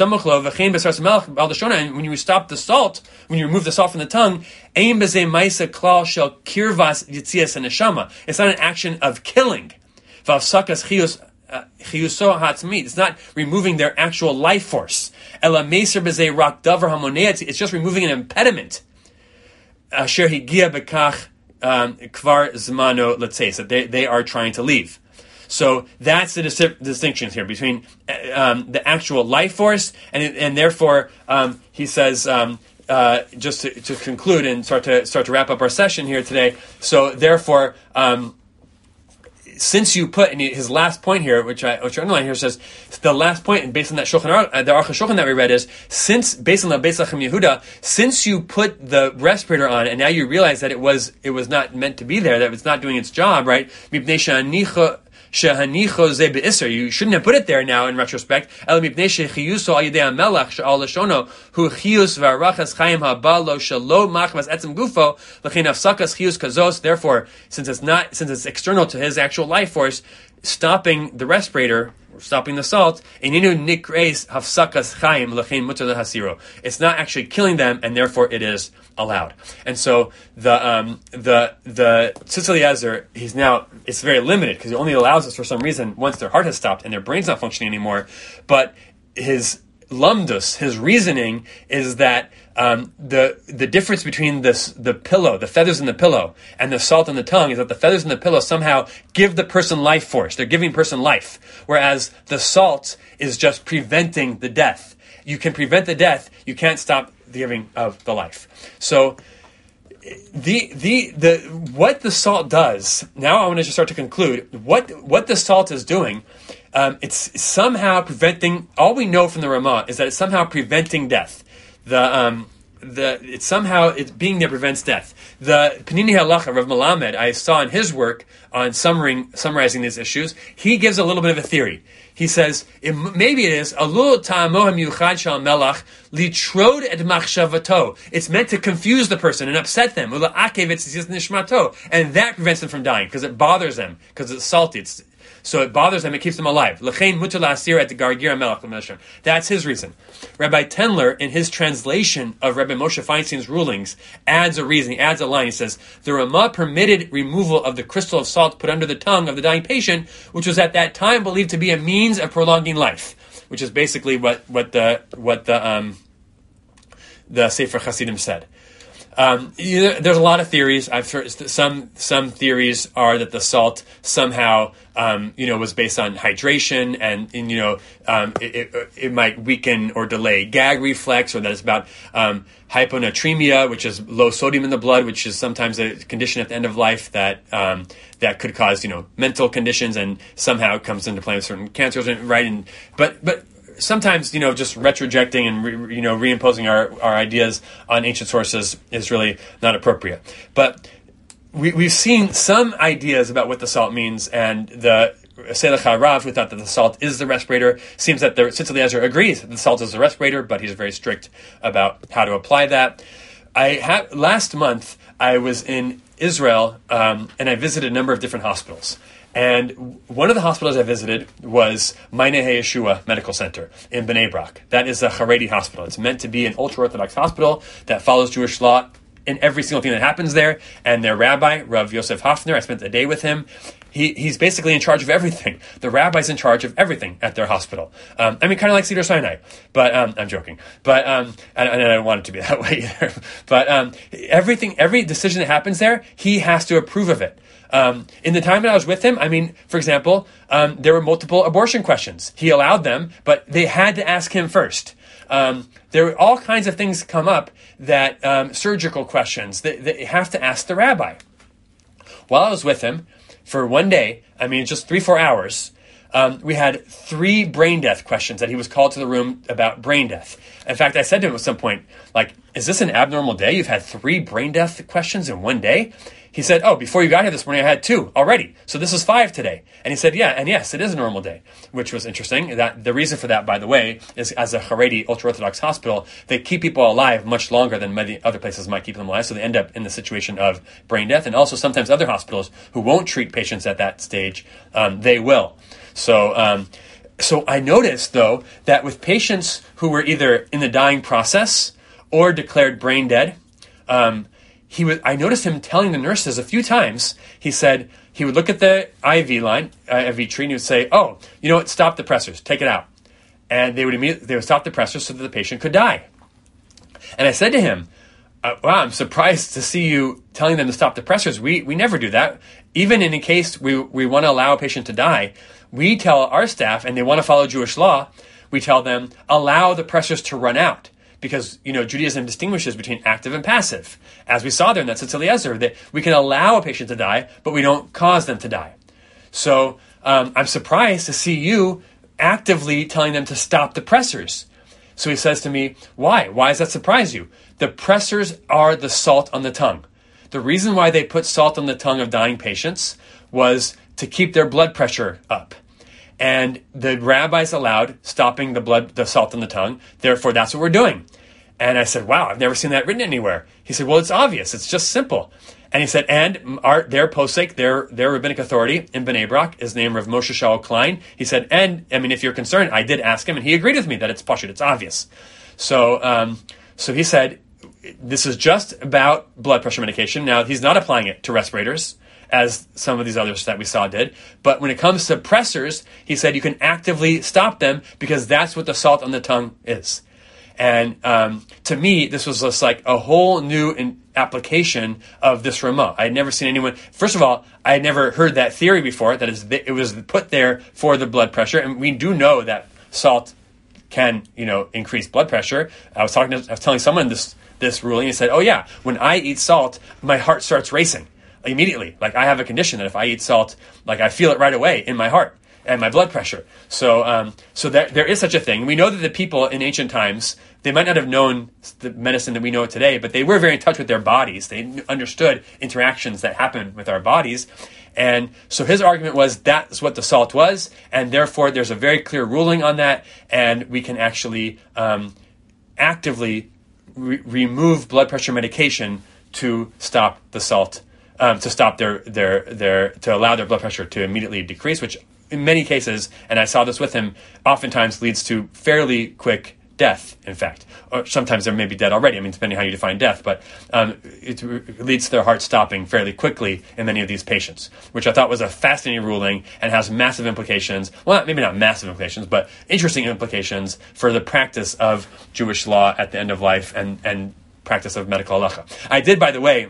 and when you stop the salt, when you remove the salt from the tongue, it's not an action of killing. It's not removing their actual life force. It's just removing an impediment. Um, kvar zmano letzeis, that they, they are trying to leave. So that's the dis- distinction here between um, the actual life force and and therefore um, he says um, uh, just to, to conclude and start to start to wrap up our session here today. So therefore. Um, Since you put in his last point here, which I which I underline here, says the last point, and based on that Shulchan Aruch, uh, the Aruch HaShulchan that we read is since based on the Beis Lachem Yehuda, since you put the respirator on, and now you realize that it was it was not meant to be there, that it's not doing its job, right? You shouldn't have put it there now in retrospect. Therefore, since it's not, since it's external to his actual life force, stopping the respirator stopping the salt. It's not actually killing them, and therefore it is allowed. And so the um, the the Tzitz Eliezer, he's now, it's very limited because he only allows us for some reason once their heart has stopped and their brain's not functioning anymore. But his lumdus, his reasoning is that um, the the difference between this the pillow, the feathers in the pillow, and the salt on the tongue is that the feathers in the pillow somehow give the person life force. They're giving the person life, whereas the salt is just preventing the death. You can prevent the death. You can't stop the giving of the life. So the the the what the salt does. Now I want to just start to conclude what what the salt is doing. Um, it's somehow preventing. All we know from the Ramah is that it's somehow preventing death. The um, the it's somehow it's being there prevents death. The Panini Halacha, Rav Melamed, I saw in his work on summarizing summarizing these issues. He gives a little bit of a theory. He says it, maybe it is alul ta'amoh hamiuchad shel melach litrod et machshavato. It's meant to confuse the person and upset them. Ula'akev etzis nishmato, and that prevents them from dying because it bothers them because it's salty. It's So it bothers them, it keeps them alive. L'chein mutar la'asir et gargir melach. That's his reason. Rabbi Tendler, in his translation of Rabbi Moshe Feinstein's rulings, adds a reason, he adds a line. He says, the Ramah permitted removal of the crystal of salt put under the tongue of the dying patient, which was at that time believed to be a means of prolonging life, which is basically what, what the what the um, the Sefer Hasidim said. Um, you know, there's a lot of theories. I've heard some some theories are that the salt somehow, um, you know, was based on hydration, and, and you know, um, it, it, it might weaken or delay gag reflex, or that it's about um, hyponatremia, which is low sodium in the blood, which is sometimes a condition at the end of life that um, that could cause, you know, mental conditions, and somehow it comes into play with certain cancers, right? And but but. Sometimes, you know, just retrojecting and, re, you know, reimposing our, our ideas on ancient sources is really not appropriate. But we, we've seen some ideas about what the salt means, and the Selech HaRav, who thought that the salt is the respirator, seems that the Tzitz Eliezer agrees that the salt is the respirator, but he's very strict about how to apply that. I ha- Last month, I was in Israel, um, and I visited a number of different hospitals. And one of the hospitals I visited was Ma'aneh Yeshua Medical Center in Bnei Brak. That is a Haredi hospital. It's meant to be an ultra-Orthodox hospital that follows Jewish law in every single thing that happens there. And their rabbi, Rav Yosef Hafner, I spent the day with him. He He's basically in charge of everything. The rabbi's in charge of everything at their hospital. Um, I mean, kind of like Cedar Sinai. But um, I'm joking. But um, and, and I don't want it to be that way either. But um, everything, every decision that happens there, he has to approve of it. Um, in the time that I was with him, I mean, for example, um, there were multiple abortion questions. He allowed them, but they had to ask him first. Um, there were all kinds of things come up that um, surgical questions that, that you have to ask the rabbi. While I was with him for one day, I mean, just three, four hours, um, we had three brain death questions that he was called to the room about brain death. In fact, I said to him at some point, like, is this an abnormal day? You've had three brain death questions in one day? He said, oh, before you got here this morning, I had two already. So this is five today. And he said, yeah, and yes, it is a normal day, which was interesting. That the reason for that, by the way, is as a Haredi ultra-Orthodox hospital, they keep people alive much longer than many other places might keep them alive. So they end up in the situation of brain death. And also sometimes other hospitals who won't treat patients at that stage, um, they will. So, um, so I noticed, though, that with patients who were either in the dying process or declared brain dead, um, He was, I noticed him telling the nurses a few times. He said he would look at the I V line, I V tree, and he would say, "Oh, you know what? Stop the pressors. Take it out." And they would immediately they would stop the pressors so that the patient could die. And I said to him, uh, "Wow, I'm surprised to see you telling them to stop the pressors. We we never do that. Even in a case we we want to allow a patient to die, we tell our staff, and they want to follow Jewish law, we tell them allow the pressors to run out." Because, you know, Judaism distinguishes between active and passive. As we saw there in that Tzitz Eliezer, that we can allow a patient to die, but we don't cause them to die. So um, I'm surprised to see you actively telling them to stop the pressors. So he says to me, why? Why does that surprise you? The pressors are the salt on the tongue. The reason why they put salt on the tongue of dying patients was to keep their blood pressure up. And the rabbis allowed stopping the blood, the salt on the tongue. Therefore, that's what we're doing. And I said, wow, I've never seen that written anywhere. He said, well, it's obvious. It's just simple. And he said, and our, their posek, their their rabbinic authority in Bnei Brak is named Rav Moshe Shaul Klein. He said, and, I mean, if you're concerned, I did ask him, and he agreed with me that it's pashut, it's obvious. So, um, so he said, this is just about blood pressure medication. Now, he's not applying it to respirators, as some of these others that we saw did. But when it comes to pressors, he said you can actively stop them because that's what the salt on the tongue is. And um, to me, this was just like a whole new in- application of this Ramah. I had never seen anyone. First of all, I had never heard that theory before. That is, it was put there for the blood pressure, and we do know that salt can, you know, increase blood pressure. I was talking. To, I was telling someone this this ruling. He said, "Oh yeah, when I eat salt, my heart starts racing immediately. Like I have a condition that if I eat salt, like I feel it right away in my heart." And my blood pressure. So, um, so there, there is such a thing. We know that the people in ancient times, they might not have known the medicine that we know today, but they were very in touch with their bodies. They understood interactions that happen with our bodies. And so his argument was that's what the salt was, and therefore there's a very clear ruling on that, and we can actually um, actively re- remove blood pressure medication to stop the salt, um, to stop their, their, their, to allow their blood pressure to immediately decrease, which in many cases, and I saw this with him, oftentimes leads to fairly quick death, in fact. Or sometimes they may be dead already, I mean, depending how you define death, but um, it, it leads to their heart stopping fairly quickly in many of these patients, which I thought was a fascinating ruling and has massive implications, well, maybe not massive implications, but interesting implications for the practice of Jewish law at the end of life and, and practice of medical halacha. I did, by the way,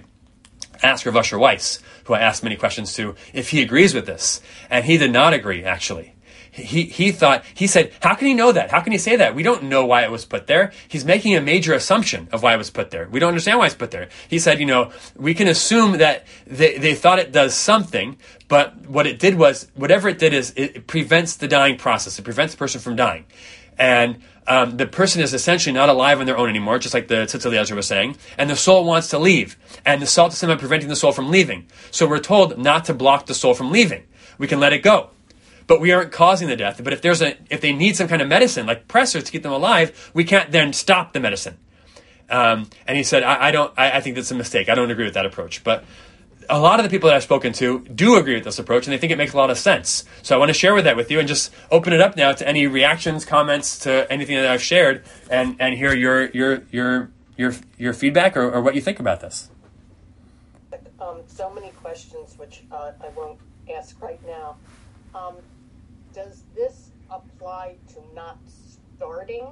ask Rav Asher Weiss, who I asked many questions to, if he agrees with this. And he did not agree, actually. He he thought, he said, how can he know that? How can he say that? We don't know why it was put there. He's making a major assumption of why it was put there. We don't understand why it's put there. He said, you know, we can assume that they, they thought it does something, but what it did was, whatever it did is, it prevents the dying process. It prevents the person from dying. And um, the person is essentially not alive on their own anymore, just like the Tzitz Eliezer was saying, and the soul wants to leave. And the salt is somehow preventing the soul from leaving. So we're told not to block the soul from leaving. We can let it go. But we aren't causing the death. But if there's a, if they need some kind of medicine, like pressors to keep them alive, we can't then stop the medicine. Um, and he said, I, I don't, I, I think that's a mistake. I don't agree with that approach. But a lot of the people that I've spoken to do agree with this approach, and they think it makes a lot of sense. So I want to share with that with you and just open it up now to any reactions, comments to anything that I've shared, and, and hear your your your your your feedback or, or what you think about this. Um, so many questions, which uh, I won't ask right now. Um, does this apply to not starting?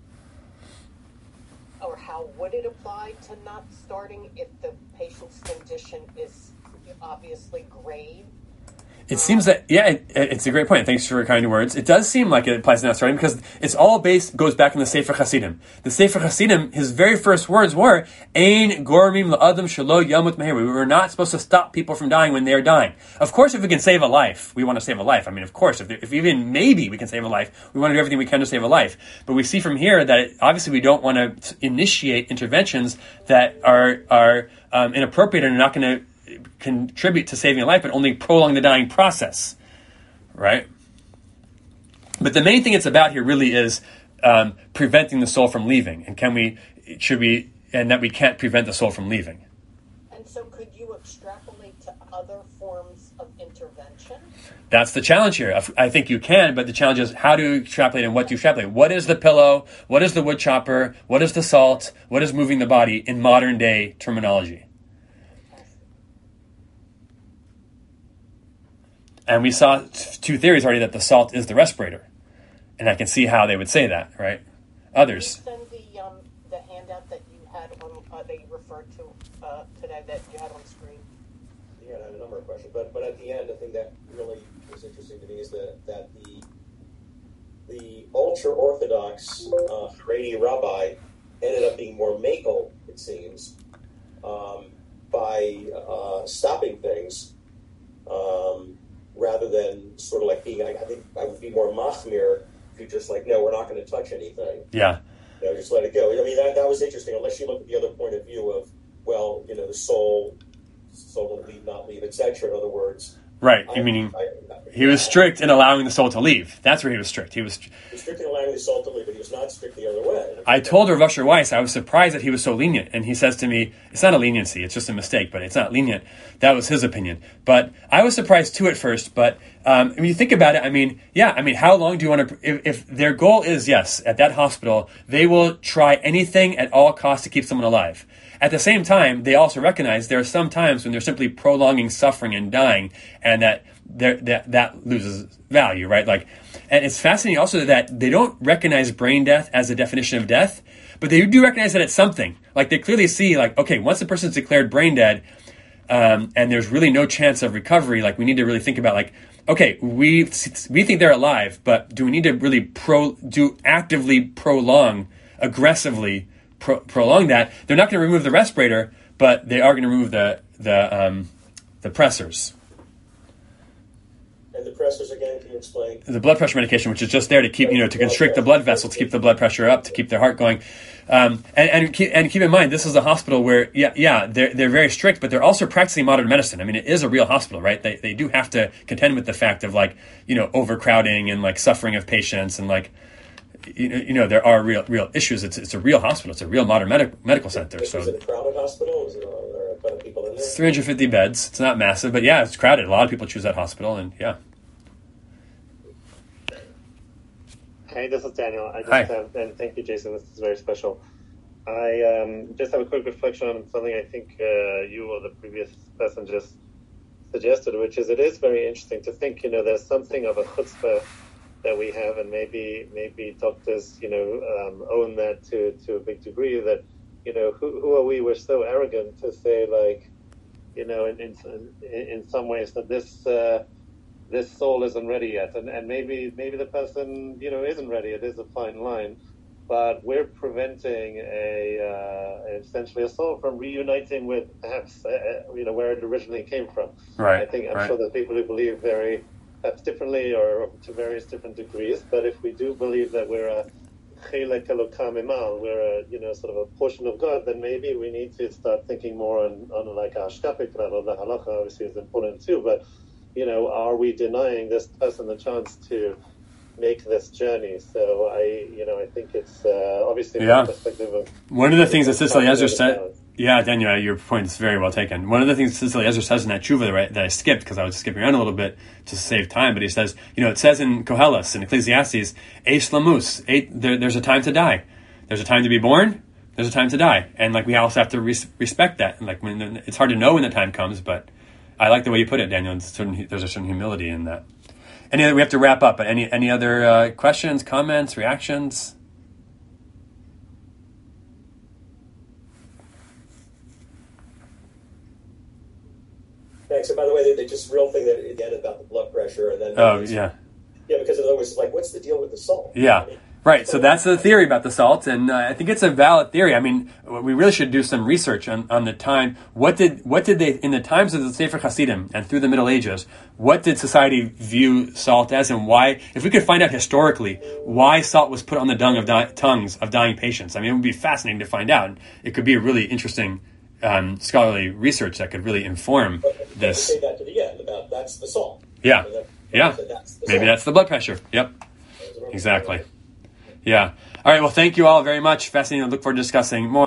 Or how would it apply to not starting if the patient's condition is obviously grave? It seems that, yeah, it, it's a great point. Thanks for your kind words. It does seem like it applies to not starting because it's all based, goes back in the Sefer Hasidim. The Sefer Hasidim, his very first words were, Ein gormim la'adam shelo yamut meher. We were not supposed to stop people from dying when they are dying. Of course, if we can save a life, we want to save a life. I mean, of course, if, if even maybe we can save a life, we want to do everything we can to save a life. But we see from here that it, obviously we don't want to initiate interventions that are, are um, inappropriate and are not going to contribute to saving a life, but only prolong the dying process, right? But the main thing it's about here really is um, preventing the soul from leaving, and can we, should we, and that we can't prevent the soul from leaving. And so, could you extrapolate to other forms of intervention? That's the challenge here. I think you can, but the challenge is how to extrapolate and what to extrapolate. What is the pillow? What is the wood chopper? What is the salt? What is moving the body in modern day terminology? And we saw t- two theories already that the salt is the respirator. And I can see how they would say that, right? Others. Can you send the, um, the handout that you had on, uh, that you referred to uh, today that you had on screen? Yeah, I had a number of questions. But but at the end, the thing that really was interesting to me is that, that the the ultra-Orthodox uh, Haredi rabbi ended up being more makel, it seems, um, by uh, stopping things. Um, rather than sort of like being, I, I think I would be more machmir if you're just like, no, we're not going to touch anything. Yeah. You know, just let it go. I mean, that, that was interesting, unless you look at the other point of view of, well, you know, the soul, soul will leave, not leave, et cetera. In other words, Right. I, You meaning I, he was strict in allowing the soul to leave. That's where he was strict. He was. He was strict in allowing the soul to leave, but he was not strict the other way. I told Rav Usher Weiss I was surprised that he was so lenient, and he says to me, "It's not a leniency; it's just a mistake, but it's not lenient." That was his opinion. But I was surprised too at first. But um, when you think about it, I mean, yeah, I mean, how long do you want to? If, if their goal is yes, at that hospital, they will try anything at all costs to keep someone alive. At the same time, they also recognize there are some times when they're simply prolonging suffering and dying, and that that that loses value, right? Like, and it's fascinating also that they don't recognize brain death as a definition of death, but they do recognize that it's something. Like, they clearly see, like, okay, once a person's declared brain dead, um, and there's really no chance of recovery, like, we need to really think about, like, okay, we we think they're alive, but do we need to really pro do actively prolong, aggressively pro, prolong that? They're not going to remove the respirator, but they are going to remove the the um, the pressors. And the pressors, again, can you explain? The blood pressure medication, which is just there to keep, you know, to constrict the blood vessels, to keep the blood pressure up, to keep their heart going. Um, and, and, keep, and keep in mind, this is a hospital where, yeah, yeah, they're, they're very strict, but they're also practicing modern medicine. I mean, it is a real hospital, right? They, they do have to contend with the fact of, like, you know, overcrowding and, like, suffering of patients and, like, you know, you know there are real real issues. It's it's a real hospital. It's a real modern medic, medical center. Is So it a crowded hospital? Is there, are there a ton of people in there? it's three hundred fifty beds. It's not massive, but yeah, it's crowded. A lot of people choose that hospital, and yeah. Hey, this is Daniel. I just Hi. have, and thank you, Jason. This is very special. I um, just have a quick reflection on something I think uh, you or the previous person just suggested, which is it is very interesting to think, you know, there's something of a chutzpah that we have, and maybe maybe doctors, you know, um, own that to, to a big degree, that, you know, who, who are we? We're so arrogant to say, like, you know, in in, in some ways that this uh, this soul isn't ready yet, and, and maybe maybe the person, you know, isn't ready. It is a fine line, but we're preventing a uh, essentially a soul from reuniting with perhaps uh, you know where it originally came from. Right. I think I'm right. sure there's people who believe very perhaps differently or to various different degrees, but if we do believe that we're a chelek elokam imal, we're a, you know, sort of a portion of God, then maybe we need to start thinking more on, on like a hashkafic level. The halacha obviously is important too, but, you know, are we denying this person the chance to make this journey? So I, you know, I think it's uh, obviously from Yeah. the perspective of One of the things that Cicely Ezra said, balance. yeah, Daniel, your point is very well taken. One of the things Cicely Ezra says in that tshuva that, that I skipped because I was skipping around a little bit to save time, but he says, you know, it says in Koheles, in Ecclesiastes, Eish lamus, eight, there, there's a time to die. There's a time to be born, there's a time to die. And, like, we also have to res- respect that. And, like, when it's hard to know when the time comes, but I like the way you put it, Daniel. It's certain, there's a certain humility in that. Any other, we have to wrap up, but any, any other uh, questions, comments, reactions? Thanks. And by the way, the, the just real thing that again about the blood pressure, and then Oh, yeah. yeah, because it always like, what's the deal with the salt? Yeah. I mean, Right, so that's the theory about the salt, and uh, I think it's a valid theory. I mean, we really should do some research on, on the time. What did what did they, in the times of the Sefer Hasidim and through the Middle Ages, what did society view salt as, and why, if we could find out historically why salt was put on the dung of di- tongues of dying patients, I mean, it would be fascinating to find out. It could be a really interesting um, scholarly research that could really inform but this. Say that to the end about that's the salt. Yeah, So that- yeah, so that's the maybe salt. that's the blood pressure. Yep, exactly. Yeah. All right. Well, thank you all very much. Fascinating. I look forward to discussing more.